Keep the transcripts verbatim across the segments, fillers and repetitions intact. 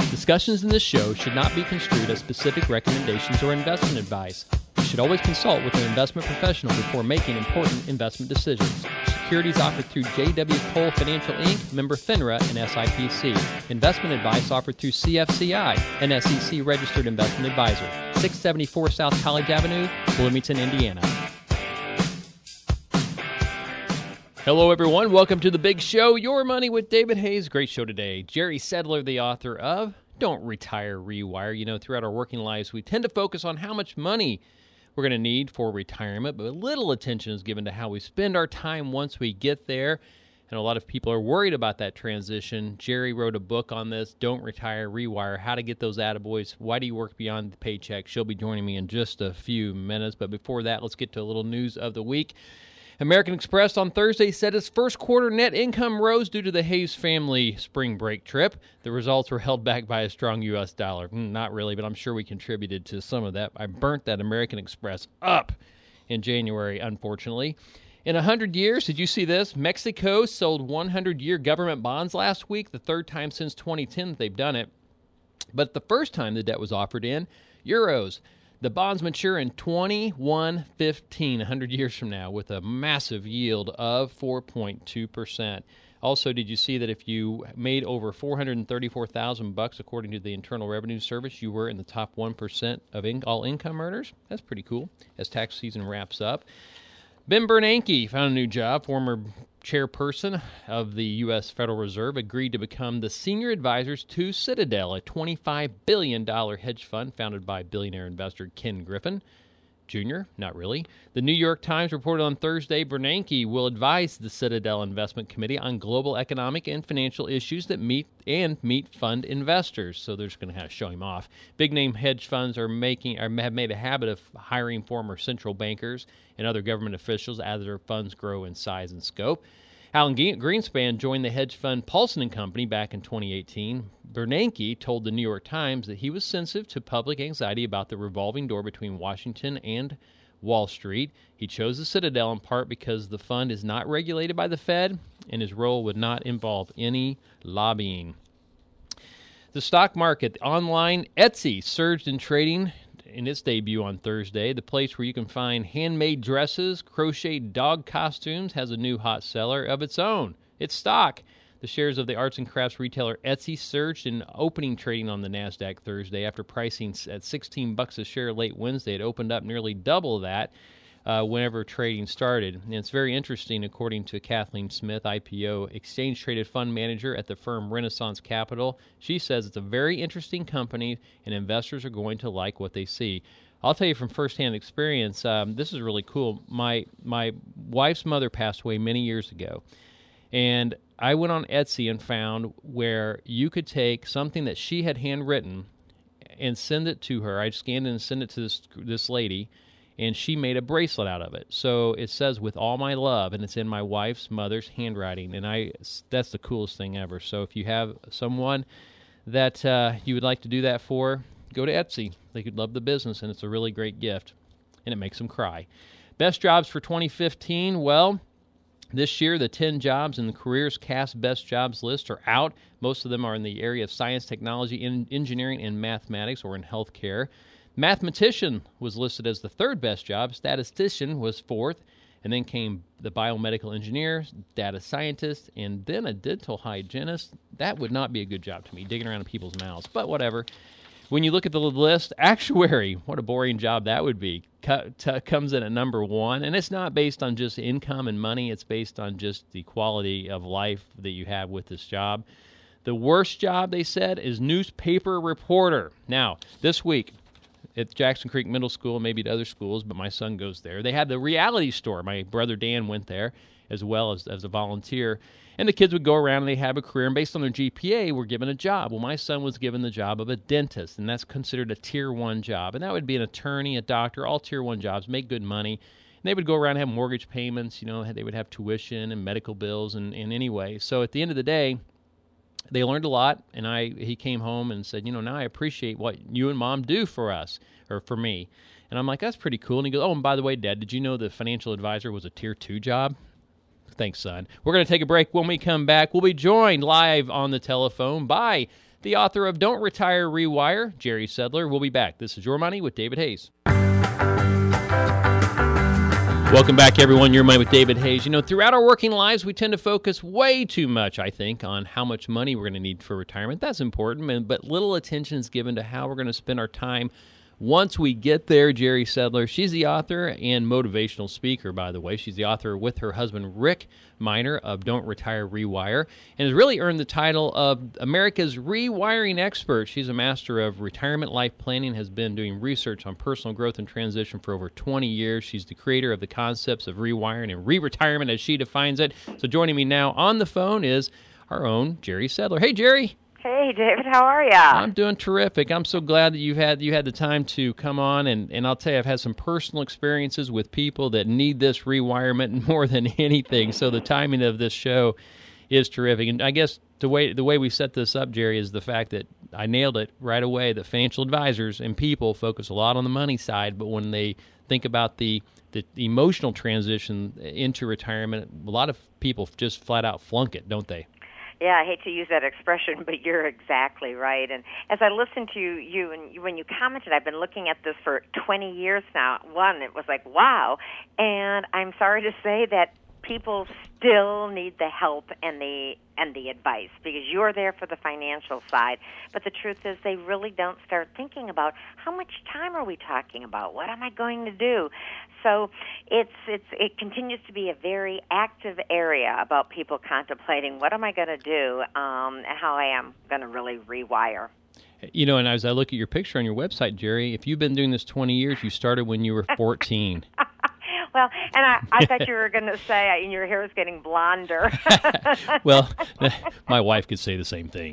Discussions in this show should not be construed as specific recommendations or investment advice. You should always consult with an investment professional before making important investment decisions. Securities offered through J W. Cole Financial Incorporated, member FINRA, and S I P C. Investment advice offered through C F C I, an S E C-registered investment advisor. six seventy-four South College Avenue, Bloomington, Indiana. Hello, everyone. Welcome to The Big Show, Your Money with David Hayes. Great show today. Jerry Sedler, the author of Don't Retire, Rewire. You know, throughout our working lives, we tend to focus on how much money we're going to need for retirement, but little attention is given to how we spend our time once we get there. And a lot of people are worried about that transition. Jerry wrote a book on this, Don't Retire, Rewire, how to get those attaboys. Why do you work beyond the paycheck? She'll be joining me in just a few minutes. But before that, let's get to a little news of the week. American Express on Thursday said its first quarter net income rose due to the Hayes family spring break trip. The results were held back by a strong U S dollar. Mm, not really, but I'm sure we contributed to some of that. I burnt that American Express up in January, unfortunately. In one hundred years, did you see this? Mexico sold one hundred year government bonds last week, the third time since twenty ten that they've done it. But the first time the debt was offered in euros. The bonds mature in twenty-one fifteen, one hundred years from now, with a massive yield of four point two percent. Also, did you see that if you made over four hundred thirty-four thousand bucks, according to the Internal Revenue Service, you were in the top one percent of in- all income earners? That's pretty cool as tax season wraps up. Ben Bernanke found a new job. Former chairperson of the U S Federal Reserve agreed to become the senior advisors to Citadel, a twenty-five billion dollars hedge fund founded by billionaire investor Ken Griffin Junior Not really. The New York Times reported on Thursday Bernanke will advise the Citadel Investment Committee on global economic and financial issues that meet and meet fund investors. So they're just going to have to show him off. Big-name hedge funds are making are, have made a habit of hiring former central bankers and other government officials as their funds grow in size and scope. Alan Greenspan joined the hedge fund Paulson and Company back in twenty eighteen. Bernanke told the New York Times that he was sensitive to public anxiety about the revolving door between Washington and Wall Street. He chose the Citadel in part because the fund is not regulated by the Fed, and his role would not involve any lobbying. The stock market, the online Etsy, surged in trading in its debut on Thursday. The place where you can find handmade dresses, crocheted dog costumes, has a new hot seller of its own. It's stock. The shares of the arts and crafts retailer Etsy surged in opening trading on the NASDAQ Thursday after pricing at sixteen bucks a share late Wednesday. It opened up nearly double that uh, whenever trading started. And it's very interesting, according to Kathleen Smith, I P O exchange-traded fund manager at the firm Renaissance Capital. She says it's a very interesting company, and investors are going to like what they see. I'll tell you from firsthand experience, um, this is really cool. My my wife's mother passed away many years ago, and I went on Etsy and found where you could take something that she had handwritten and send it to her. I scanned it and sent it to this this lady, and she made a bracelet out of it. So it says, "With all my love," and it's in my wife's mother's handwriting, and I that's the coolest thing ever. So if you have someone that uh, you would like to do that for, go to Etsy. They could love the business, and it's a really great gift, and it makes them cry. Best jobs for twenty fifteen, well, this year, the ten jobs in the Careers Cast Best Jobs list are out. Most of them are in the area of science, technology, in engineering, and mathematics, or in healthcare. Mathematician was listed as the third best job. Statistician was fourth. And then came the biomedical engineer, data scientist, and then a dental hygienist. That would not be a good job to me, digging around in people's mouths. But whatever. When you look at the list, actuary, what a boring job that would be, comes in at number one. And it's not based on just income and money. It's based on just the quality of life that you have with this job. The worst job, they said, is newspaper reporter. Now, this week at Jackson Creek Middle School, maybe at other schools, but my son goes there, they had the reality store. My brother Dan went there as well as, as a volunteer. And the kids would go around and they have a career, and based on their G P A, were given a job. Well, my son was given the job of a dentist, and that's considered a tier one job. And that would be an attorney, a doctor, all tier one jobs, make good money. And they would go around and have mortgage payments, you know, they would have tuition and medical bills and, and anyway. So at the end of the day, they learned a lot, and I he came home and said, you know, now I appreciate what you and Mom do for us, or for me. And I'm like, that's pretty cool. And he goes, oh, and by the way, Dad, did you know the financial advisor was a tier two job? Thanks, son. We're going to take a break. When we come back, we'll be joined live on the telephone by the author of Don't Retire, Rewire, Jerry Sedler. We'll be back. This is Your Money with David Hayes. Welcome back, everyone. Your Money with David Hayes. You know, throughout our working lives, we tend to focus way too much, I think, on how much money we're going to need for retirement. That's important, but little attention is given to how we're going to spend our time once we get there. Jerry Sedler, she's the author and motivational speaker, by the way. She's the author with her husband, Rick Miner, of Don't Retire, Rewire, and has really earned the title of America's Rewiring Expert. She's a master of retirement life planning, has been doing research on personal growth and transition for over twenty years. She's the creator of the concepts of rewiring and re-retirement, as she defines it. So joining me now on the phone is our own Jerry Sedler. Hey, Jerry. Hey, David, how are you? I'm doing terrific. I'm so glad that you've had you had the time to come on, and, and I'll tell you, I've had some personal experiences with people that need this rewirement more than anything, so the timing of this show is terrific. And I guess the way the way we set this up, Jerry, is the fact that I nailed it right away, that financial advisors and people focus a lot on the money side, but when they think about the, the emotional transition into retirement, a lot of people just flat out flunk it, don't they? Yeah, I hate to use that expression, but you're exactly right. And as I listened to you, you and you, when you commented, I've been looking at this for twenty years now. One, it was like, wow. And I'm sorry to say that people still need the help and the and the advice, because you're there for the financial side. But the truth is, they really don't start thinking about how much time are we talking about? What am I going to do? So it's it's it continues to be a very active area about people contemplating, what am I going to do, um, and how I am going to really rewire. You know, and as I look at your picture on your website, Jerry, if you've been doing this twenty years, you started when you were fourteen. Well, and I, I thought you were going to say uh, your hair is getting blonder. Well, my wife could say the same thing.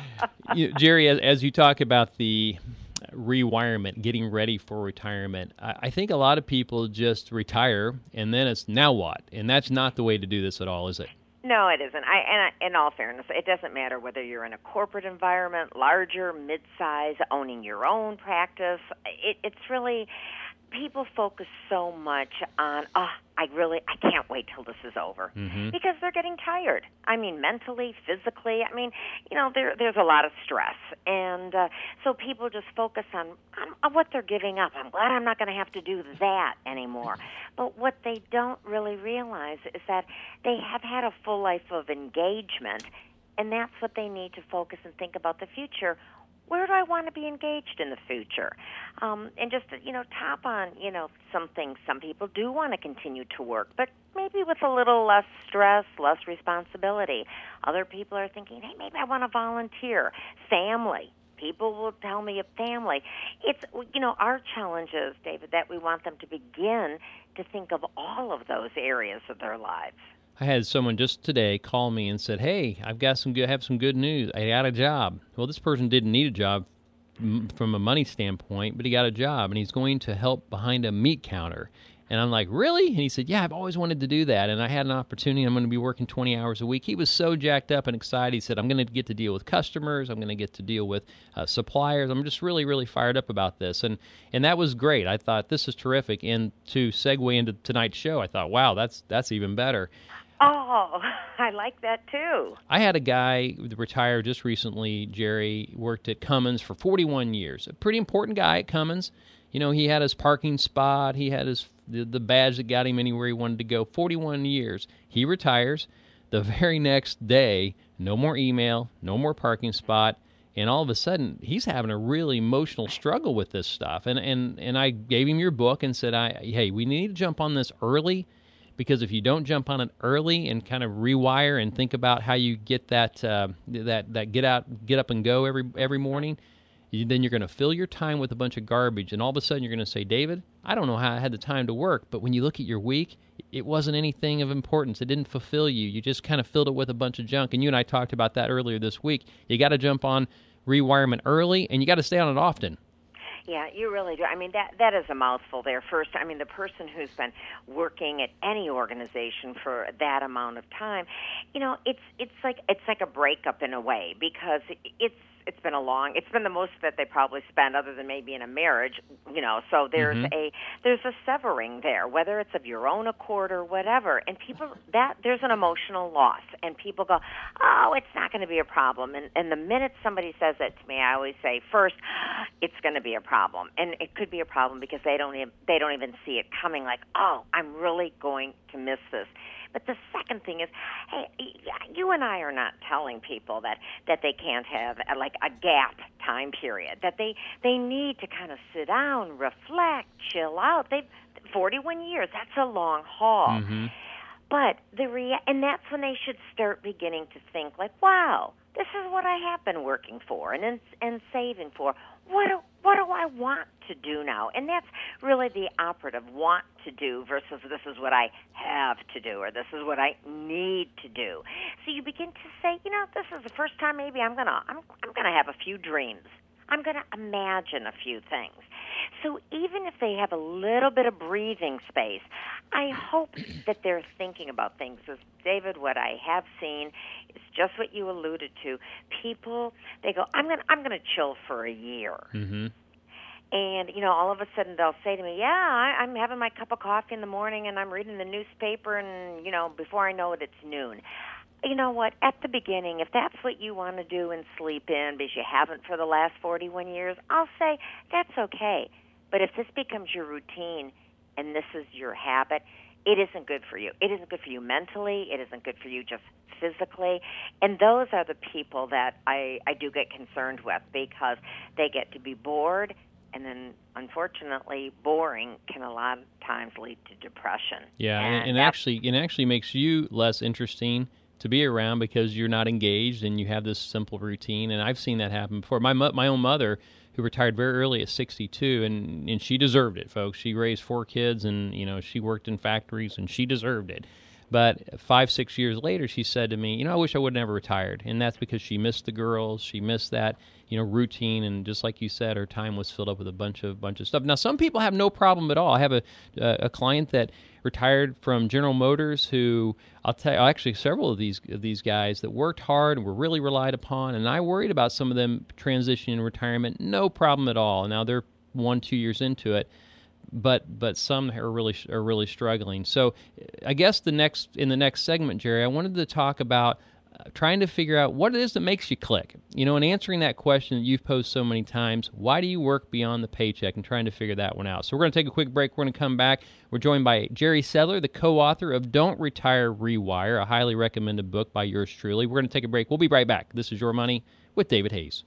You know, Jerry, as, as you talk about the rewirement, getting ready for retirement, I, I think a lot of people just retire, and then it's now what? And that's not the way to do this at all, is it? No, it isn't. I, and I, in all fairness, it doesn't matter whether you're in a corporate environment, larger, mid-size, owning your own practice. It, it's really... People focus so much on, oh, I really, I can't wait till this is over, mm-hmm. because they're getting tired. I mean, mentally, physically. I mean, you know, there, there's a lot of stress. And uh, so people just focus on, on, on what they're giving up. I'm glad I'm not going to have to do that anymore. But what they don't really realize is that they have had a full life of engagement, and that's what they need to focus and think about the future. Where do I want to be engaged in the future? Um, and just to, you know, top on, you know, some things. Some people do want to continue to work, but maybe with a little less stress, less responsibility. Other people are thinking, hey, maybe I want to volunteer. Family. People will tell me of family. It's, you know, our challenge is, David, that we want them to begin to think of all of those areas of their lives. I had someone just today call me and said, hey, I've got some good, have some good news. I got a job. Well, this person didn't need a job from a money standpoint, but he got a job, and he's going to help behind a meat counter. And I'm like, really? And he said, yeah, I've always wanted to do that, and I had an opportunity. I'm going to be working twenty hours a week. He was so jacked up and excited. He said, I'm going to get to deal with customers. I'm going to get to deal with uh, suppliers. I'm just really, really fired up about this. And and that was great. I thought, this is terrific. And to segue into tonight's show, I thought, wow, that's that's even better. Oh, I like that too. I had a guy retire just recently, Jerry, worked at Cummins for forty-one years. A pretty important guy at Cummins. You know, he had his parking spot. He had his the, the badge that got him anywhere he wanted to go. forty-one years. He retires. The very next day, no more email, no more parking spot. And all of a sudden, he's having a really emotional struggle with this stuff. And and, and I gave him your book and said, I, hey, we need to jump on this early. Because if you don't jump on it early and kind of rewire and think about how you get that uh, that that get out, get up and go every every morning, you, then you're going to fill your time with a bunch of garbage, and all of a sudden you're going to say, David, I don't know how I had the time to work, but when you look at your week, it wasn't anything of importance. It didn't fulfill you. You just kind of filled it with a bunch of junk, and you and I talked about that earlier this week. You got to jump on rewirement early, and you got to stay on it often. Yeah, you really do. I mean, that that is a mouthful there. First, I mean, the person who's been working at any organization for that amount of time, you know, it's it's like it's like a breakup in a way, because it's it's been a long, it's been the most that they probably spend, other than maybe in a marriage, you know. So there's Mm-hmm. a there's a severing there, whether it's of your own accord or whatever. And people, that there's an emotional loss, and people go, oh, it's not going to be a problem. And and the minute somebody says that to me, I always say, first, it's going to be a problem, and it could be a problem because they don't even, they don't even see it coming. Like, oh, I'm really going to miss this. But the second thing is, hey, you and I are not telling people that, that they can't have a, like a gap time period, that they they need to kind of sit down, reflect, chill out. They've forty-one years. That's a long haul. Mm-hmm. But the rea- and that's when they should start beginning to think like, wow, this is what I have been working for and and saving for. What do, what do I want to do now? And that's really the operative, want to do versus this is what I have to do or this is what I need to do. So you begin to say, you know, this is the first time maybe I'm gonna I'm I'm gonna have a few dreams. I'm gonna imagine a few things. So even if they have a little bit of breathing space, I hope that they're thinking about things. As David, what I have seen is just what you alluded to. People, they go, I'm gonna, I'm gonna chill for a year. Mm-hmm. And, you know, all of a sudden they'll say to me, yeah, I, I'm having my cup of coffee in the morning and I'm reading the newspaper and, you know, before I know it, it's noon. You know what, at the beginning, if that's what you want to do and sleep in because you haven't for the last forty-one years, I'll say that's okay. But if this becomes your routine and this is your habit, it isn't good for you. It isn't good for you mentally. It isn't good for you just physically. And those are the people that I, I do get concerned with, because they get to be bored, and then, unfortunately, boring can a lot of times lead to depression. Yeah, and, and and actually, it actually makes you less interesting to be around because you're not engaged and you have this simple routine. And I've seen that happen before. My my own mother, who retired very early at sixty-two, and, and she deserved it, folks. She raised four kids, and you know she worked in factories, and she deserved it. But five, six years later, she said to me, you know, I wish I would have never retired. And that's because she missed the girls. She missed that, you know, routine. And just like you said, her time was filled up with a bunch of bunch of stuff. Now, some people have no problem at all. I have a a client that retired from General Motors who, I'll tell you, actually several of these of these guys that worked hard and were really relied upon. And I worried about some of them transitioning in retirement. No problem at all. Now, they're one, two years into it. But but some are really are really struggling. So I guess the next in the next segment, Jerry, I wanted to talk about uh, trying to figure out what it is that makes you click. You know, and answering that question that you've posed so many times, why do you work beyond the paycheck, and trying to figure that one out. So we're going to take a quick break. We're going to come back. We're joined by Jerry Sedler, the co-author of Don't Retire, Rewire, a highly recommended book by yours truly. We're going to take a break. We'll be right back. This is Your Money with David Hayes.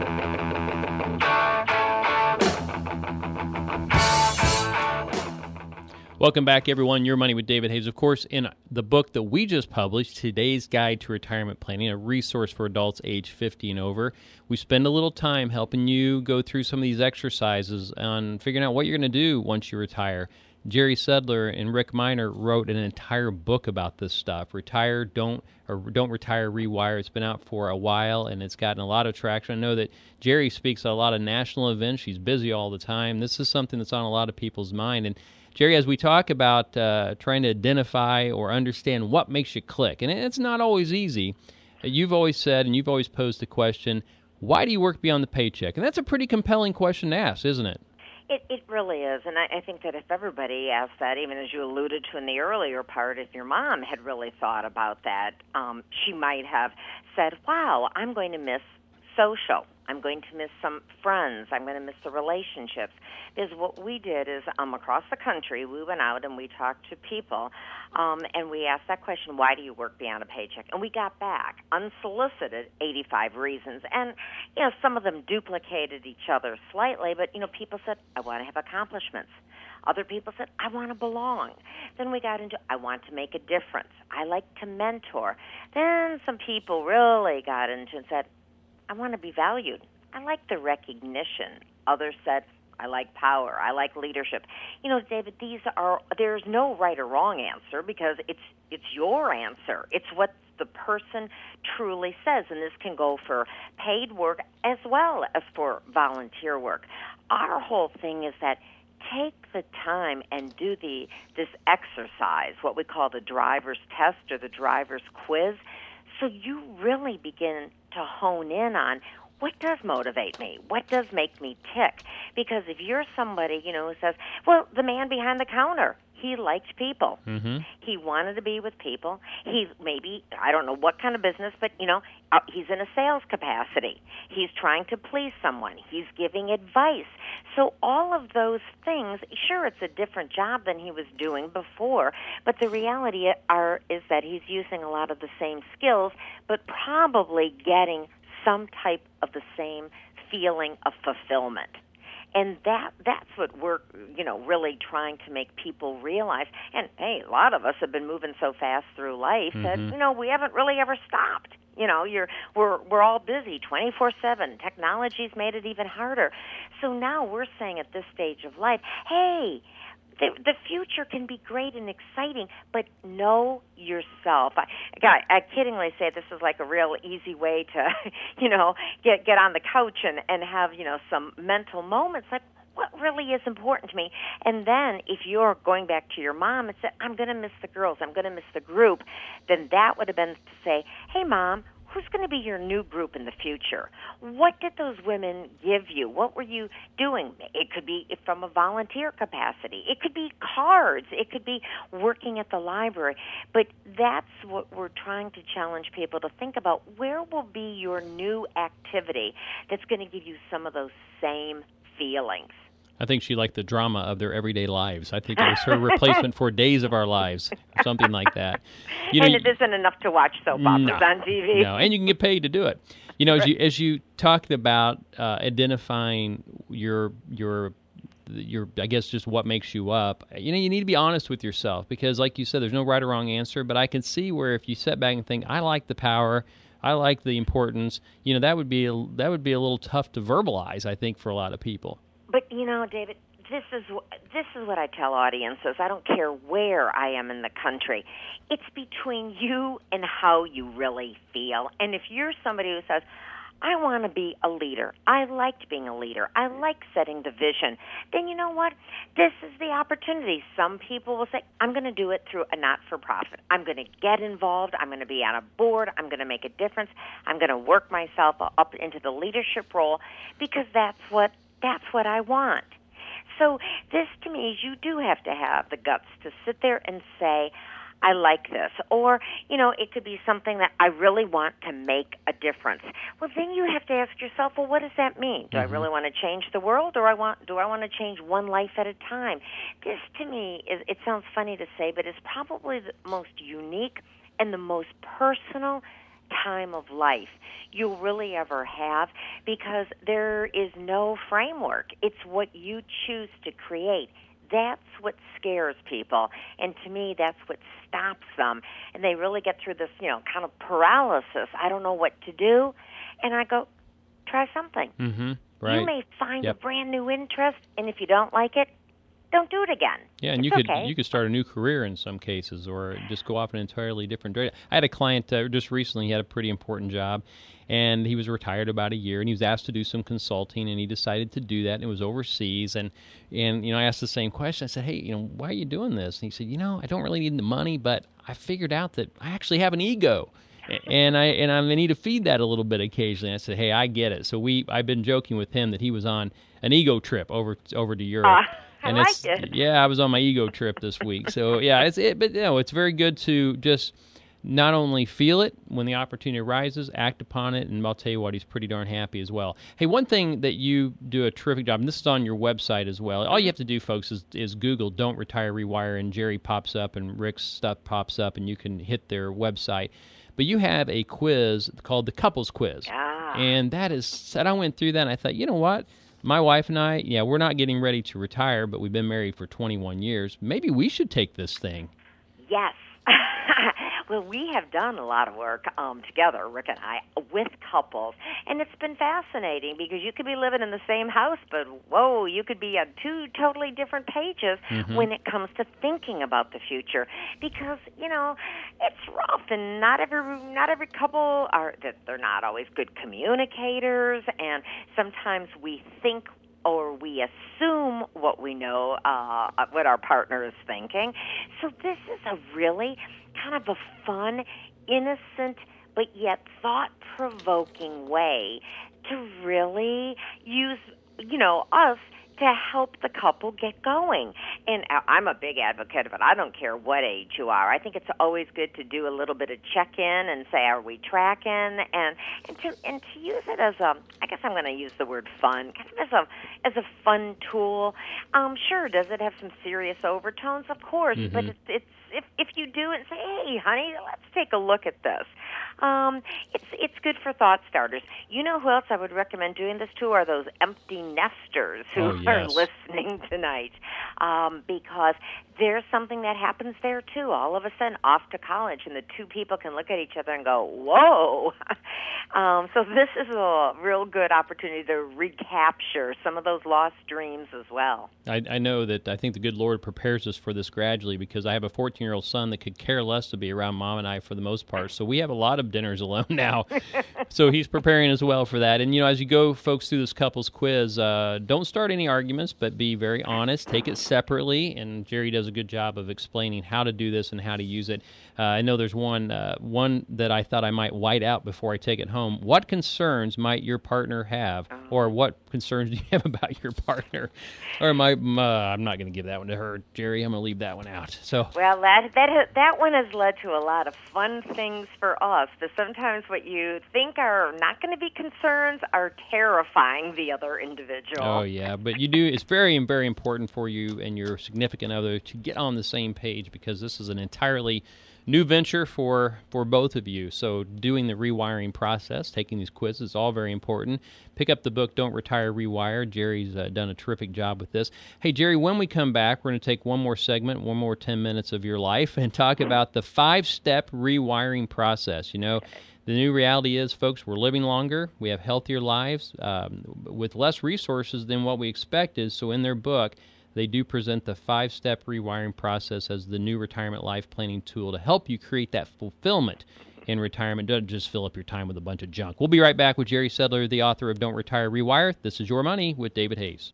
Welcome back, everyone. Your Money with David Hayes. Of course, in the book that we just published, Today's Guide to Retirement Planning, a resource for adults age fifty and over, we spend a little time helping you go through some of these exercises on figuring out what you're going to do once you retire. Jerry Sedler and Rick Miner wrote an entire book about this stuff. Retire, don't, or don't retire, rewire. It's been out for a while, and it's gotten a lot of traction. I know that Jerry speaks at a lot of national events. She's busy all the time. This is something that's on a lot of people's mind. And Jerry, as we talk about uh, trying to identify or understand what makes you click, and it's not always easy, you've always said and you've always posed the question, why do you work beyond the paycheck? And that's a pretty compelling question to ask, isn't it? It, it really is, and I, I think that if everybody asked that, even as you alluded to in the earlier part, if your mom had really thought about that, um, she might have said, wow, I'm going to miss social. I'm going to miss some friends. I'm going to miss the relationships. Because what we did is um, across the country, we went out and we talked to people, um, and we asked that question, why do you work beyond a paycheck? And we got back, unsolicited, eighty-five reasons. And, you know, some of them duplicated each other slightly, but, you know, people said, I want to have accomplishments. Other people said, I want to belong. Then we got into, I want to make a difference. I like to mentor. Then some people really got into and said, I want to be valued. I like the recognition. Others said, I like power. I like leadership. You know, David, these are, there's no right or wrong answer because it's it's your answer. It's what the person truly says. And this can go for paid work as well as for volunteer work. Our whole thing is that take the time and do the this exercise, what we call the driver's test or the driver's quiz, so you really begin to hone in on what does motivate me? What does make me tick? Because if you're somebody, you know, who says, well, the man behind the counter, he liked people. Mm-hmm. He wanted to be with people. He maybe, I don't know what kind of business, but, you know, uh, he's in a sales capacity. He's trying to please someone. He's giving advice. So all of those things, sure, it's a different job than he was doing before, but the reality are is that he's using a lot of the same skills, but probably getting some type of the same feeling of fulfillment. And that that's what we're, you know, really trying to make people realize. And, hey, a lot of us have been moving so fast through life mm-hmm. that, you know, we haven't really ever stopped. You know, you're we're we're all busy twenty-four seven. Technology's made it even harder. So now we're saying at this stage of life, hey, the, the future can be great and exciting, but know yourself. I, I, I kiddingly say this is like a real easy way to, you know, get get on the couch and, and have, you know, some mental moments like, what really is important to me? And then if you're going back to your mom and say, I'm going to miss the girls, I'm going to miss the group, then that would have been to say, hey, Mom, who's going to be your new group in the future? What did those women give you? What were you doing? It could be from a volunteer capacity. It could be cards. It could be working at the library. But that's what we're trying to challenge people to think about. Where will be your new activity that's going to give you some of those same feelings? I think she liked the drama of their everyday lives. I think it was her replacement for Days of Our Lives, something like that. You know, and it isn't enough to watch soap operas no, on T V. No, and you can get paid to do it. You know, as you as you talked about uh, identifying your your your, I guess, just what makes you up. You know, you need to be honest with yourself because, like you said, there's no right or wrong answer. But I can see where if you sit back and think, I like the power, I like the importance. You know, that would be a, that would be a little tough to verbalize, I think, for a lot of people. But, you know, David, this is this is what I tell audiences. I don't care where I am in the country. It's between you and how you really feel. And if you're somebody who says, I want to be a leader, I liked being a leader, I like setting the vision, then you know what? This is the opportunity. Some people will say, I'm going to do it through a not-for-profit. I'm going to get involved. I'm going to be on a board. I'm going to make a difference. I'm going to work myself up into the leadership role because that's what That's what I want. So this, to me, is you do have to have the guts to sit there and say, I like this. Or, you know, it could be something that I really want to make a difference. Well, then you have to ask yourself, well, what does that mean? Do mm-hmm. I really want to change the world, or I want, do I want to change one life at a time? This, to me, is, it sounds funny to say, but it's probably the most unique and the most personal time of life you'll really ever have, because there is no framework. It's what you choose to create. That's what scares people, and to me, that's what stops them. And they really get through this, you know, kind of paralysis. I don't know what to do, and I go, try something. Mm-hmm. Right. You may find yep. a brand new interest, and if you don't like it, don't do it again. Yeah, and it's you could okay. you could start a new career in some cases, or just go off an entirely different direction. I had a client uh, just recently. He had a pretty important job, and he was retired about a year, and he was asked to do some consulting, and he decided to do that, and it was overseas. And and you know, I asked the same question. I said, "Hey, you know, why are you doing this?" And he said, "You know, I don't really need the money, but I figured out that I actually have an ego." And I and I need to feed that a little bit occasionally. I said, "Hey, I get it." So we I've been joking with him that he was on an ego trip over over to Europe. Uh. And I it's, liked it. Yeah, I was on my ego trip this week. So yeah, it's it, but you know, it's very good to just not only feel it when the opportunity arises, act upon it, and I'll tell you what, he's pretty darn happy as well. Hey, one thing that you do a terrific job, and this is on your website as well. All you have to do, folks, is, is Google "Don't Retire, Rewire," and Jerry pops up, and Rick's stuff pops up, and you can hit their website. But you have a quiz called the Couples Quiz, ah. and that is. And I went through that, and I thought, you know what? My wife and I, yeah, we're not getting ready to retire, but we've been married for twenty-one years. Maybe we should take this thing. Yes. Well, we have done a lot of work um, together, Rick and I, with couples, and it's been fascinating because you could be living in the same house, but whoa, you could be on two totally different pages mm-hmm. when it comes to thinking about the future. Because you know, it's rough, and not every not every couple are that they're not always good communicators, and sometimes we think or we assume what we know, uh, what our partner is thinking. So this is a really kind of a fun, innocent, but yet thought-provoking way to really use, you know, us to help the couple get going. And I'm a big advocate of it. I don't care what age you are. I think it's always good to do a little bit of check-in and say, are we tracking? And and to and to use it as a, I guess I'm going to use the word fun, kind of as a as a fun tool. Um, sure, does it have some serious overtones? Of course, mm-hmm. but it's, it's if if you do it and say, hey, honey, let's take a look at this. Um, it's it's good for thought starters. You know who else I would recommend doing this to are those empty nesters who oh, yes. are listening tonight, um, because there's something that happens there too. All of a sudden, off to college, and the two people can look at each other and go, "Whoa!" um, so this is a real good opportunity to recapture some of those lost dreams as well. I, I know that I think the good Lord prepares us for this gradually because I have a fourteen-year-old son that could care less to be around Mom and I for the most part. So we have a lot of dinners alone now. So he's preparing as well for that. And, you know, as you go, folks, through this couples quiz, uh, don't start any arguments, but be very honest. Take it separately. And Jerry does a good job of explaining how to do this and how to use it. Uh, I know there's one uh, one that I thought I might white out before I take it home. What concerns might your partner have? Or what concerns do you have about your partner? Or my, uh, I'm not going to give that one to her, Jerry. I'm going to leave that one out. So Well, that, that, that one has led to a lot of fun things for us. That sometimes what you think are not going to be concerns are terrifying the other individual. Oh, yeah. But you do. It's very, very important for you and your significant other to get on the same page because this is an entirely new venture for, for both of you. So doing the rewiring process, taking these quizzes, all very important. Pick up the book, Don't Retire, Rewire. Jerry's uh, done a terrific job with this. Hey, Jerry, when we come back, we're going to take one more segment, one more ten minutes of your life, and talk about the five-step rewiring process. You know, the new reality is, folks, we're living longer. We have healthier lives um, with less resources than what we expected. So in their book, they do present the five-step rewiring process as the new retirement life planning tool to help you create that fulfillment in retirement. Don't just fill up your time with a bunch of junk. We'll be right back with Jerry Sedler, the author of Don't Retire, Rewire. This is Your Money with David Hayes.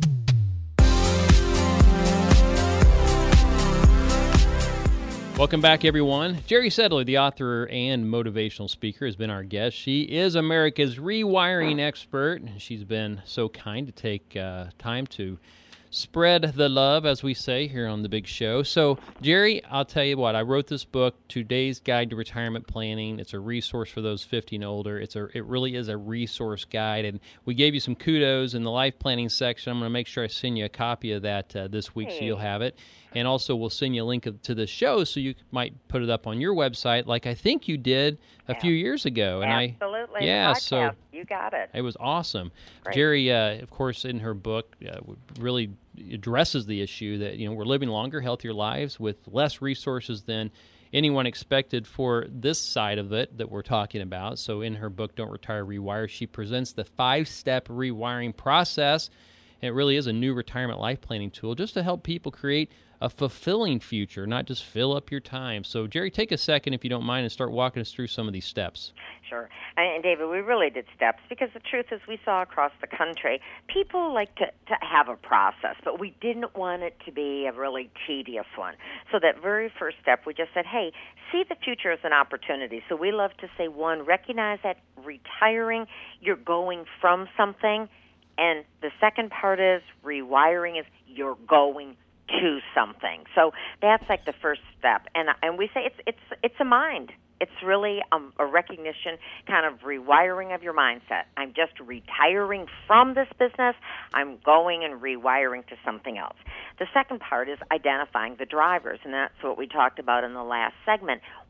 Welcome back, everyone. Jerry Sedler, the author and motivational speaker, has been our guest. She is America's rewiring expert. She's been so kind to take uh, time to spread the love, as we say here on the Big Show. So, Jerry, I'll tell you what, I wrote this book, Today's Guide to Retirement Planning. It's a resource for those fifty and older. It's a, it really is a resource guide, and we gave you some kudos in the life planning section. I'm going to make sure I send you a copy of that uh, this week, hey. So you'll have it. And also, we'll send you a link to the show so you might put it up on your website, like I think you did a yeah. few years ago. And Absolutely. I, yeah, podcast. so you got it. It was awesome. Great. Jerry, uh, of course, in her book, uh, really addresses the issue that you know we're living longer, healthier lives with less resources than anyone expected for this side of it that we're talking about. So, in her book, Don't Retire, Rewire, she presents the five-step rewiring process. And it really is a new retirement life planning tool just to help people create a fulfilling future, not just fill up your time. So, Jerry, take a second, if you don't mind, and start walking us through some of these steps. Sure. And, David, we really did steps because the truth is we saw across the country, people like to, to have a process, but we didn't want it to be a really tedious one. So that very first step, we just said, hey, see the future as an opportunity. So we love to say, one, recognize that retiring, you're going from something. And the second part is rewiring is you're going to something. So that's like the first step. And and we say it's it's it's a mind. It's really um, a recognition, kind of rewiring of your mindset. I'm just retiring from this business. I'm going and rewiring to something else. The second part is identifying the drivers, and that's what we talked about in the last segment.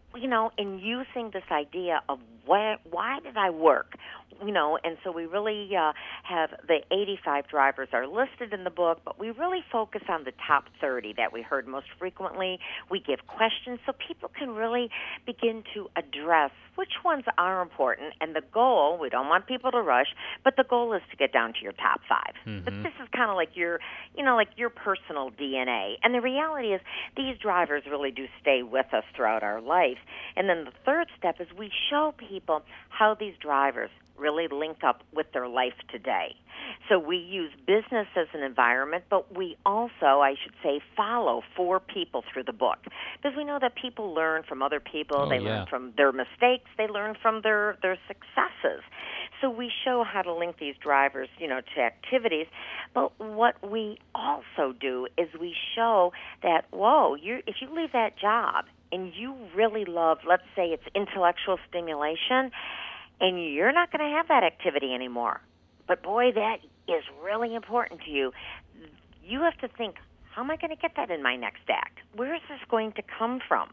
you know, in using this idea of why, why did I work? You know, and so we really uh, have the eighty-five drivers are listed in the book, but we really focus on the top thirty that we heard most frequently. We give questions so people can really begin to address which ones are important. And the goal, we don't want people to rush, but the goal is to get down to your top five. Mm-hmm. But this is kind of like your, you know, like your personal D N A. And the reality is these drivers really do stay with us throughout our life. And then the third step is we show people how these drivers really link up with their life today. So we use business as an environment, but we also, I should say, follow four people through the book. Because we know that people learn from other people. Oh, they yeah. learn from their mistakes. They learn from their, their successes. So we show how to link these drivers, you know, to activities. But what we also do is we show that, whoa, you if you leave that job and you really love, let's say it's intellectual stimulation, and you're not going to have that activity anymore. But, boy, that is really important to you. You have to think, how am I going to get that in my next act? Where is this going to come from?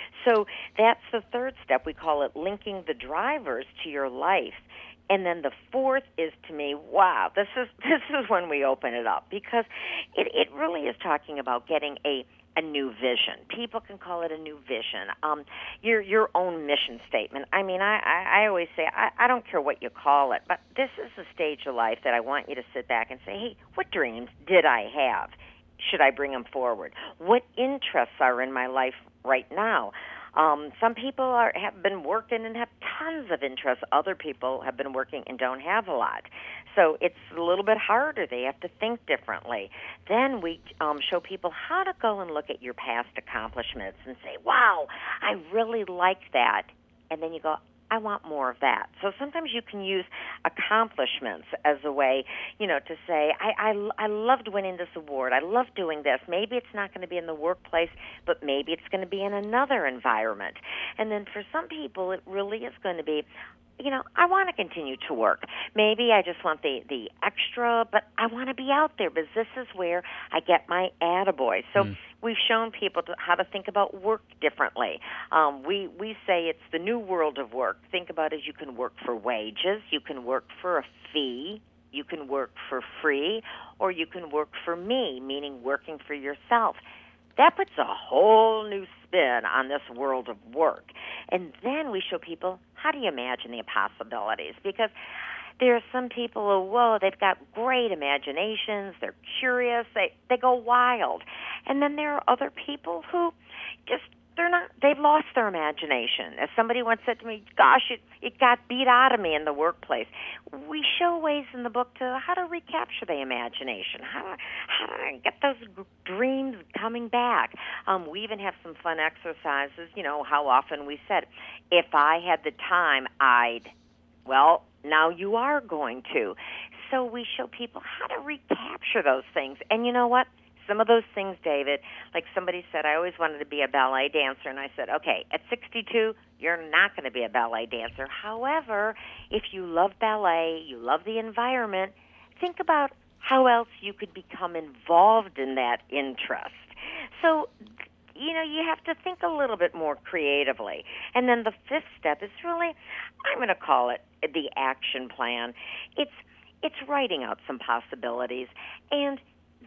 So that's the third step. We call it linking the drivers to your life. And then the fourth is, to me, wow, this is this is when we open it up, because it, it really is talking about getting a a new vision. People can call it a new vision. Um, your your own mission statement. I mean, I, I, I always say, I, I don't care what you call it, but this is a stage of life that I want you to sit back and say, hey, what dreams did I have? Should I bring them forward? What interests are in my life right now? Um, some people are, have been working and have tons of interests. Other people have been working and don't have a lot. So it's a little bit harder. They have to think differently. Then we um, show people how to go and look at your past accomplishments and say, wow, I really like that. And then you go, I want more of that. So sometimes you can use accomplishments as a way, you know, to say, I, I, I loved winning this award. I love doing this. Maybe it's not going to be in the workplace, but maybe it's going to be in another environment. And then for some people, it really is going to be, you know, I want to continue to work. Maybe I just want the, the extra, but I want to be out there because this is where I get my attaboy. So mm. we've shown people to, how to think about work differently. Um, we, we say it's the new world of work. Think about it as you can work for wages, you can work for a fee, you can work for free, or you can work for me, meaning working for yourself. That puts a whole new spin on this world of work. And then we show people, how do you imagine the possibilities? Because there are some people who, whoa, they've got great imaginations, they're curious, they, they go wild. And then there are other people who just, they're not, they've lost their imagination. As somebody once said to me, gosh, it, it got beat out of me in the workplace. We show ways in the book to how to recapture the imagination, how to, how to get those dreams coming back. Um, we even have some fun exercises, you know, how often we said, if I had the time, I'd, well, now you are going to. So we show people how to recapture those things. And you know what? Some of those things, David, like somebody said, I always wanted to be a ballet dancer, and I said, okay, at sixty-two, you're not going to be a ballet dancer. However, if you love ballet, you love the environment, think about how else you could become involved in that interest. So, you know, you have to think a little bit more creatively. And then the fifth step is really, I'm going to call it the action plan. It's it's writing out some possibilities. And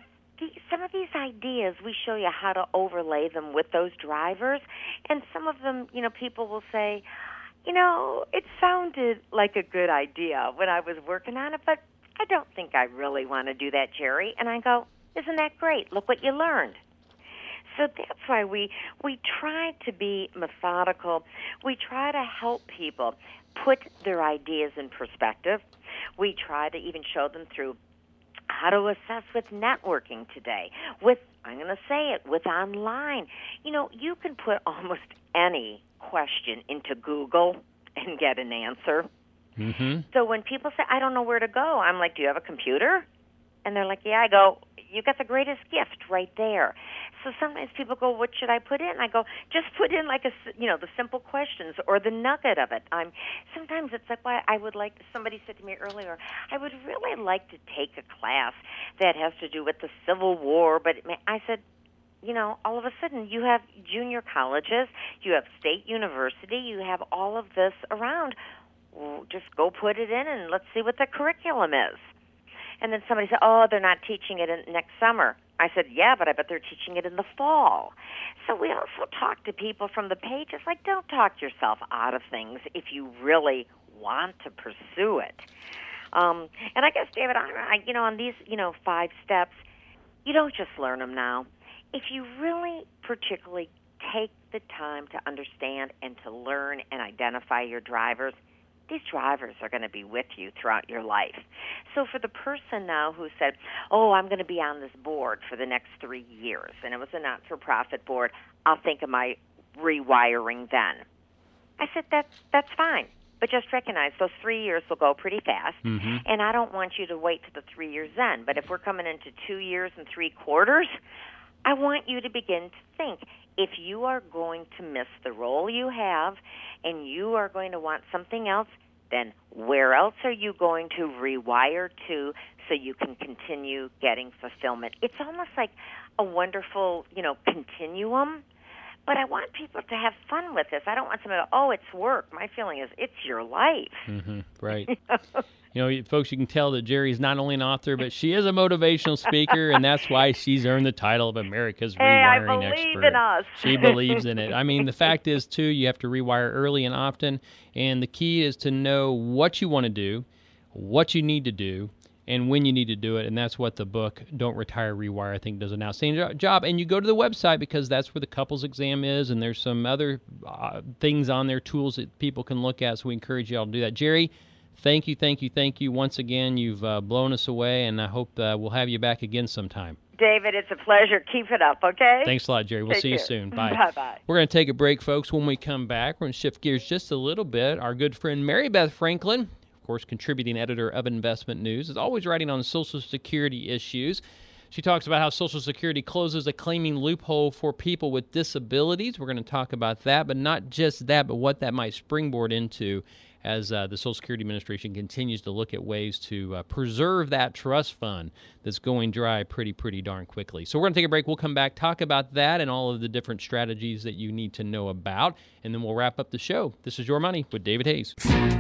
some of these ideas, we show you how to overlay them with those drivers. And some of them, you know, people will say, you know, it sounded like a good idea when I was working on it, but I don't think I really want to do that, Jerry. And I go, isn't that great? Look what you learned. So that's why we, we try to be methodical. We try to help people put their ideas in perspective. We try to even show them through how to assess with networking today, with, I'm going to say it, with online. You know, you can put almost any question into Google and get an answer. Mm-hmm. So when people say, I don't know where to go, I'm like, do you have a computer? And they're like, yeah. I go, you got the greatest gift right there. So sometimes people go, what should I put in? I go, just put in like a, you know, the simple questions or the nugget of it. I'm sometimes it's like, why I would like, somebody said to me earlier, I would really like to take a class that has to do with the Civil War, but I said, you know, all of a sudden you have junior colleges, you have state university, you have all of this around. Well, just go put it in and let's see what the curriculum is. And then somebody said, oh, they're not teaching it in next summer. I said, yeah, but I bet they're teaching it in the fall. So we also talk to people from the pages, like, don't talk yourself out of things if you really want to pursue it. Um, and I guess, David, I, I, you know, on these, you know, five steps, you don't just learn them now. If you really particularly take the time to understand and to learn and identify your drivers, these drivers are going to be with you throughout your life. So for the person now who said, oh, I'm going to be on this board for the next three years, and it was a not-for-profit board, I'll think of my rewiring then. I said, that's, that's fine. But just recognize those three years will go pretty fast, mm-hmm. and I don't want you to wait to the three years then. But if we're coming into two years and three quarters, I want you to begin to think, if you are going to miss the role you have and you are going to want something else, then where else are you going to rewire to so you can continue getting fulfillment? It's almost like a wonderful, you know, continuum. But I want people to have fun with this. I don't want somebody to go, oh, it's work. My feeling is it's your life. Mm-hmm, right. You know, folks, you can tell that Jerry's not only an author, but she is a motivational speaker, and that's why she's earned the title of America's hey, Rewiring I believe Expert. in us. She believes in it. I mean, the fact is, too, you have to rewire early and often, and the key is to know what you want to do, what you need to do, and when you need to do it, and that's what the book, Don't Retire, Rewire, I think does an outstanding job. And you go to the website because that's where the couples exam is, and there's some other uh, things on there, tools that people can look at, so we encourage you all to do that. Jerry, thank you, thank you, thank you. Once again, you've uh, blown us away, and I hope uh, we'll have you back again sometime. David, it's a pleasure. Keep it up, okay? Thanks a lot, Jerry. We'll Take see care. you soon. Bye. Bye-bye. We're going to take a break, folks. When we come back, we're going to shift gears just a little bit. Our good friend Mary Beth Franklin, of course, contributing editor of Investment News, is always writing on Social Security issues. She talks about how Social Security closes a claiming loophole for people with disabilities. We're going to talk about that, but not just that, but what that might springboard into as uh, the Social Security Administration continues to look at ways to uh, preserve that trust fund that's going dry pretty, pretty darn quickly. So we're going to take a break. We'll come back, talk about that and all of the different strategies that you need to know about, and then we'll wrap up the show. This is Your Money with David Hayes.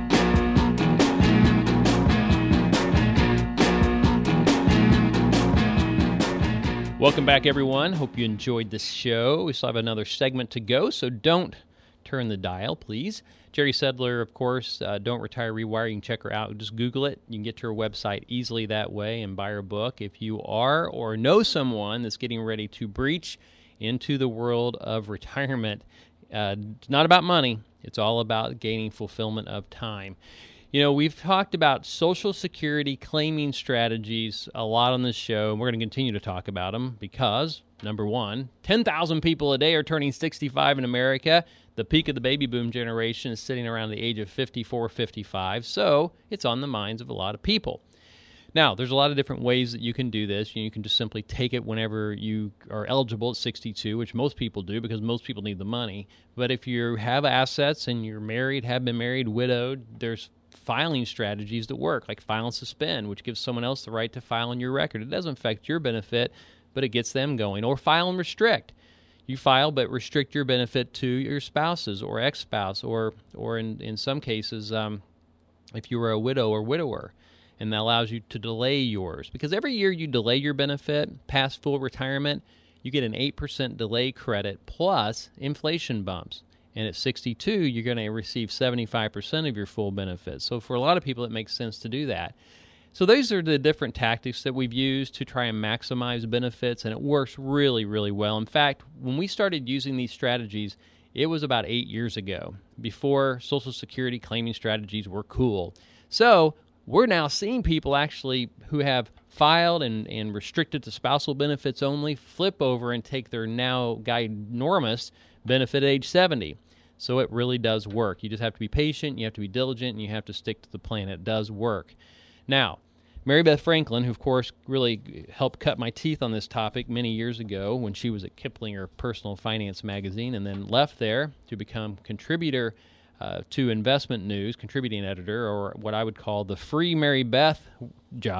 Welcome back, everyone. Hope you enjoyed this show. We still have another segment to go, so don't turn the dial, please. Jerry Sedler, of course, uh, Don't Retire, Rewire. You can check her out. Just Google it. You can get to her website easily that way and buy her book. If you are or know someone that's getting ready to breach into the world of retirement, uh, it's not about money. It's all about gaining fulfillment of time. You know, we've talked about Social Security claiming strategies a lot on this show, and we're going to continue to talk about them because, number one, ten thousand people a day are turning sixty-five in America. The peak of the baby boom generation is sitting around the age of fifty-four, fifty-five, so it's on the minds of a lot of people. Now, there's a lot of different ways that you can do this. You can just simply take it whenever you are eligible at sixty-two, which most people do because most people need the money. But if you have assets and you're married, have been married, widowed, there's filing strategies that work, like file and suspend, which gives someone else the right to file on your record. It doesn't affect your benefit, but it gets them going. Or file and restrict. You file, but restrict your benefit to your spouses or ex-spouse, or or in, in some cases, um, if you were a widow or widower, and that allows you to delay yours. Because every year you delay your benefit past full retirement, you get an eight percent delay credit plus inflation bumps. And at sixty-two, you're going to receive seventy-five percent of your full benefits. So for a lot of people, it makes sense to do that. So those are the different tactics that we've used to try and maximize benefits, and it works really, really well. In fact, when we started using these strategies, it was about eight years ago, before Social Security claiming strategies were cool. So we're now seeing people actually who have filed and, and restricted to spousal benefits only flip over and take their now ginormous benefit at age seventy. So it really does work. You just have to be patient, you have to be diligent, and you have to stick to the plan. It does work. Now, Mary Beth Franklin, who of course really helped cut my teeth on this topic many years ago when she was at Kiplinger Personal Finance magazine and then left there to become contributor uh, to Investment News, contributing editor, or what I would call the free Mary Beth job,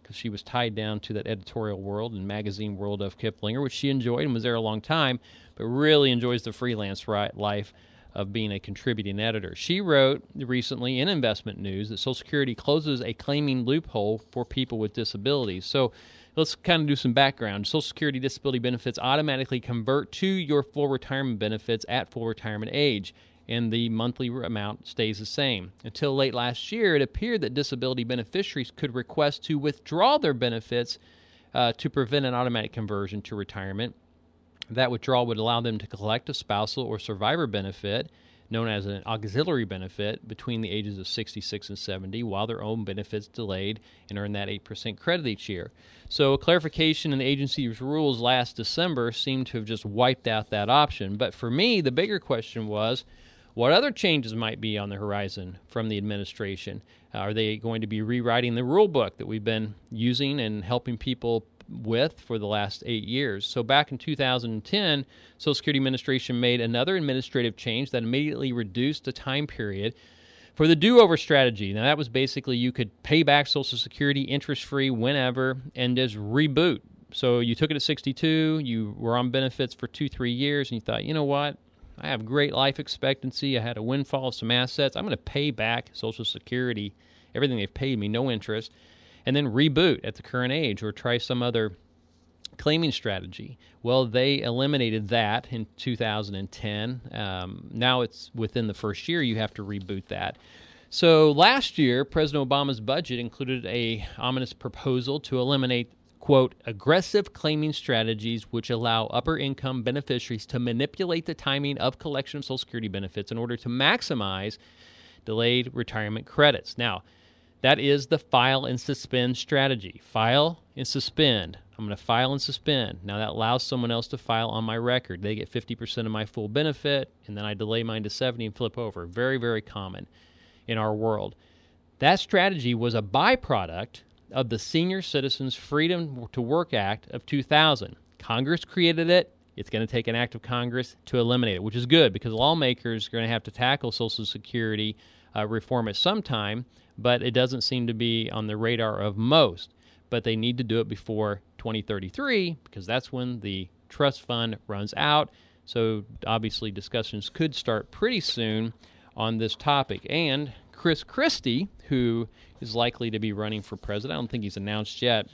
because she was tied down to that editorial world and magazine world of Kiplinger, which she enjoyed and was there a long time, but really enjoys the freelance life of being a contributing editor. She wrote recently in Investment News that Social Security closes a claiming loophole for people with disabilities. So let's kind of do some background. Social Security disability benefits automatically convert to your full retirement benefits at full retirement age, and the monthly amount stays the same. Until late last year, it appeared that disability beneficiaries could request to withdraw their benefits uh, to prevent an automatic conversion to retirement. That withdrawal would allow them to collect a spousal or survivor benefit, known as an auxiliary benefit, between the ages of sixty-six and seventy, while their own benefits delayed, and earn that eight percent credit each year. So a clarification in the agency's rules last December seemed to have just wiped out that option. But for me, the bigger question was, what other changes might be on the horizon from the administration? Are they going to be rewriting the rule book that we've been using and helping people with for the last eight years? So back in two thousand ten, Social Security Administration made another administrative change that immediately reduced the time period for the do-over strategy. Now, that was basically you could pay back Social Security interest-free whenever and just reboot. So you took it at sixty-two, you were on benefits for two, three years, and you thought, you know what? I have great life expectancy. I had a windfall of some assets. I'm going to pay back Social Security, everything they've paid me, no interest, and then reboot at the current age or try some other claiming strategy. Well, they eliminated that in two thousand ten. Um, now it's within the first year you have to reboot that. So last year, President Obama's budget included a ominous proposal to eliminate, quote, aggressive claiming strategies which allow upper-income beneficiaries to manipulate the timing of collection of Social Security benefits in order to maximize delayed retirement credits. Now, that is the file and suspend strategy. File and suspend. I'm going to file and suspend. Now, that allows someone else to file on my record. They get fifty percent of my full benefit, and then I delay mine to seventy and flip over. Very, very common in our world. That strategy was a byproduct of the Senior Citizens Freedom to Work Act of two thousand. Congress created it. It's going to take an act of Congress to eliminate it, which is good because lawmakers are going to have to tackle Social Security uh, reform at some time, but it doesn't seem to be on the radar of most. But they need to do it before twenty thirty-three because that's when the trust fund runs out. So obviously discussions could start pretty soon on this topic. And Chris Christie, who is likely to be running for president, I don't think he's announced yet,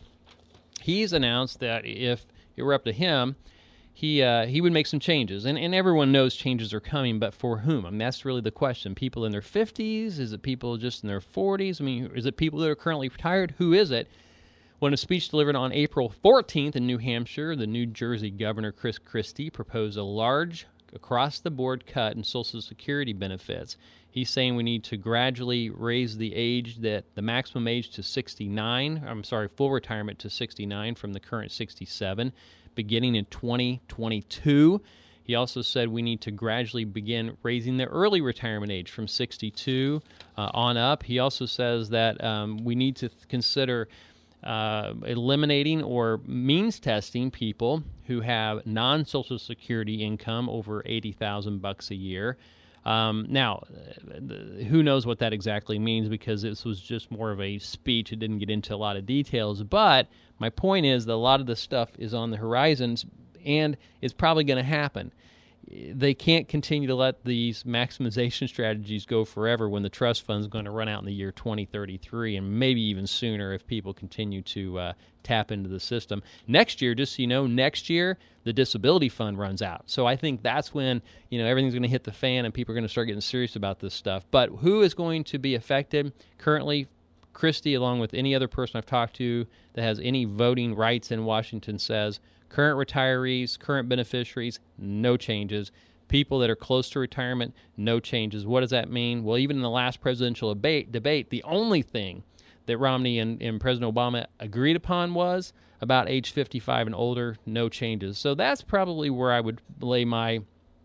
he's announced that if it were up to him, he uh, he would make some changes. And, and everyone knows changes are coming, but for whom? I mean, that's really the question. People in their fifties? Is it people just in their forties? I mean, is it people that are currently retired? Who is it? Well, in a speech delivered on April fourteenth in New Hampshire, the New Jersey Governor Chris Christie proposed a large across-the-board cut in Social Security benefits. He's saying we need to gradually raise the age, that the maximum age to sixty-nine, I'm sorry, full retirement to sixty-nine from the current sixty-seven, beginning in twenty twenty-two. He also said we need to gradually begin raising the early retirement age from sixty-two uh, on up. He also says that um, we need to th- consider Uh, eliminating or means testing people who have non-Social Security income over eighty thousand bucks a year. Um, now, who knows what that exactly means because this was just more of a speech. It didn't get into a lot of details. But my point is that a lot of this stuff is on the horizons and it's probably going to happen. They can't continue to let these maximization strategies go forever when the trust fund is going to run out in the year twenty thirty-three and maybe even sooner if people continue to uh, tap into the system. Next year, just so you know, next year, the disability fund runs out. So I think that's when, you know, everything's going to hit the fan and people are going to start getting serious about this stuff. But who is going to be affected? Currently, Christie, along with any other person I've talked to that has any voting rights in Washington, says current retirees, current beneficiaries, no changes. People that are close to retirement, no changes. What does that mean? Well, even in the last presidential debate, debate the only thing that Romney and, and President Obama agreed upon was about age fifty-five and older, no changes. So that's probably where I would lay my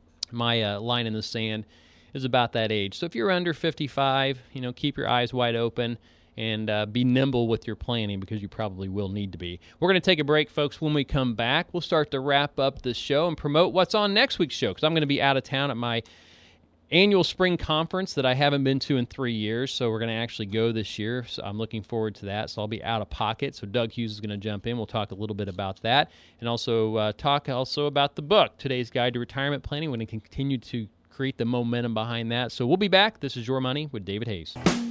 my uh, line in the sand, is about that age. So if you're under fifty-five, you know, keep your eyes wide open and uh, be nimble with your planning because you probably will need to be. We're going to take a break, folks. When we come back, we'll start to wrap up this show and promote what's on next week's show because I'm going to be out of town at my annual spring conference that I haven't been to in three years, so we're going to actually go this year. So I'm looking forward to that. So I'll be out of pocket. So Doug Hughes is going to jump in. We'll talk a little bit about that, and also uh, talk also about the book, Today's Guide to Retirement Planning. We're going to continue to create the momentum behind that. So we'll be back. This is Your Money with David Hayes.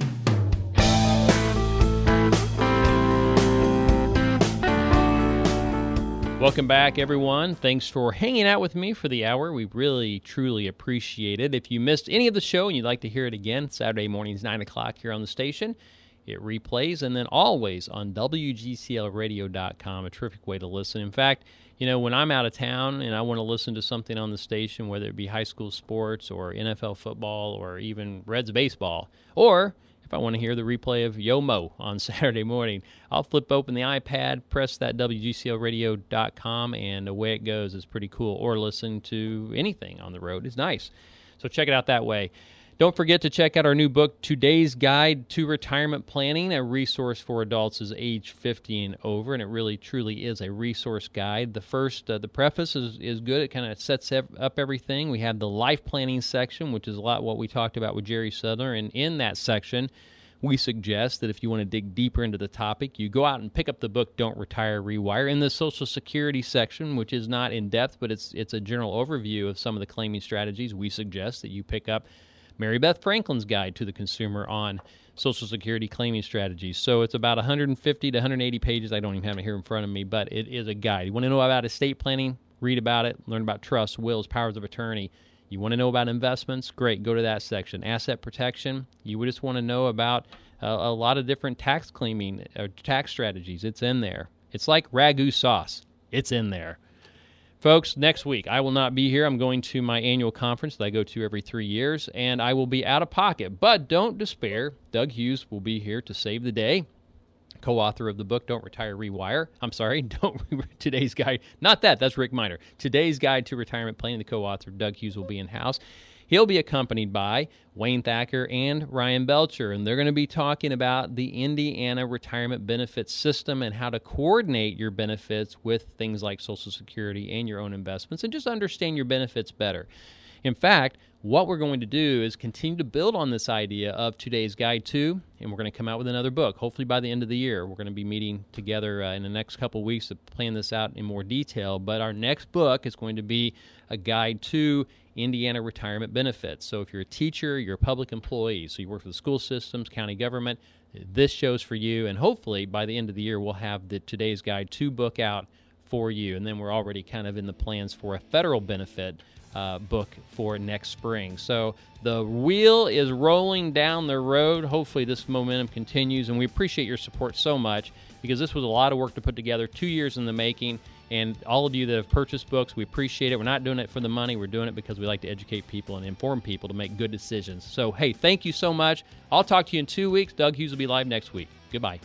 Welcome back, everyone. Thanks for hanging out with me for the hour. We really, truly appreciate it. If you missed any of the show and you'd like to hear it again, Saturday mornings, nine o'clock here on the station. It replays, and then always on W G C L radio dot com, a terrific way to listen. In fact, you know, when I'm out of town and I want to listen to something on the station, whether it be high school sports or N F L football or even Reds baseball, or if I want to hear the replay of Yo Mo on Saturday morning, I'll flip open the iPad, press that W G C L radio dot com, and away it goes. It's pretty cool. Or listen to anything on the road. It's nice. So check it out that way. Don't forget to check out our new book, Today's Guide to Retirement Planning, a resource for adults is age fifty and over, and it really, truly is a resource guide. The first, uh, the preface is, is good. It kind of sets up everything. We have the life planning section, which is a lot what we talked about with Jerry Sedler, and in that section, we suggest that if you want to dig deeper into the topic, you go out and pick up the book, Don't Retire, Rewire. In the Social Security section, which is not in-depth, but it's it's a general overview of some of the claiming strategies, we suggest that you pick up Mary Beth Franklin's Guide to the Consumer on Social Security Claiming Strategies. So it's about one hundred fifty to one hundred eighty pages. I don't even have it here in front of me, but it is a guide. You want to know about estate planning? Read about it. Learn about trusts, wills, powers of attorney. You want to know about investments? Great. Go to that section. Asset protection. You would just want to know about uh, a lot of different tax claiming or tax strategies. It's in there. It's like ragu sauce. It's in there. Folks, next week, I will not be here. I'm going to my annual conference that I go to every three years, and I will be out of pocket. But don't despair. Doug Hughes will be here to save the day, co-author of the book, Don't Retire, Rewire. I'm sorry, don't Today's Guide. Not that. That's Rick Miner. Today's Guide to Retirement Planning, the co-author, Doug Hughes, will be in-house. He'll be accompanied by Wayne Thacker and Ryan Belcher, and they're going to be talking about the Indiana retirement benefits system and how to coordinate your benefits with things like Social Security and your own investments and just understand your benefits better. In fact, what we're going to do is continue to build on this idea of Today's Guide to, and we're going to come out with another book, hopefully by the end of the year. We're going to be meeting together uh, in the next couple of weeks to plan this out in more detail, but our next book is going to be a guide to Indiana retirement benefits. So if you're a teacher, you're a public employee, so you work for the school systems, county government, this show's for you, and hopefully by the end of the year we'll have the Today's Guide to book out for you, and then we're already kind of in the plans for a federal benefit uh, book for next spring. So the wheel is rolling down the road. Hopefully this momentum continues, and we appreciate your support so much because this was a lot of work to put together, two years in the making. And all of you that have purchased books, we appreciate it. We're not doing it for the money. We're doing it because we like to educate people and inform people to make good decisions. So, hey, thank you so much. I'll talk to you in two weeks. Doug Hughes will be live next week. Goodbye.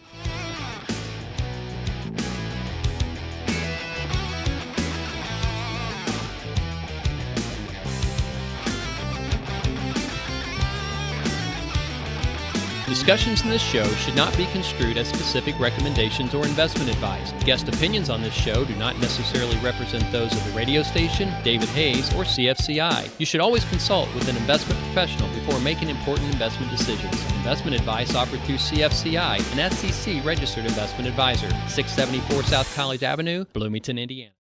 Discussions in this show should not be construed as specific recommendations or investment advice. Guest opinions on this show do not necessarily represent those of the radio station, David Hayes, or C F C I. You should always consult with an investment professional before making important investment decisions. Investment advice offered through C F C I, an S E C registered investment advisor, six seventy-four South College Avenue, Bloomington, Indiana.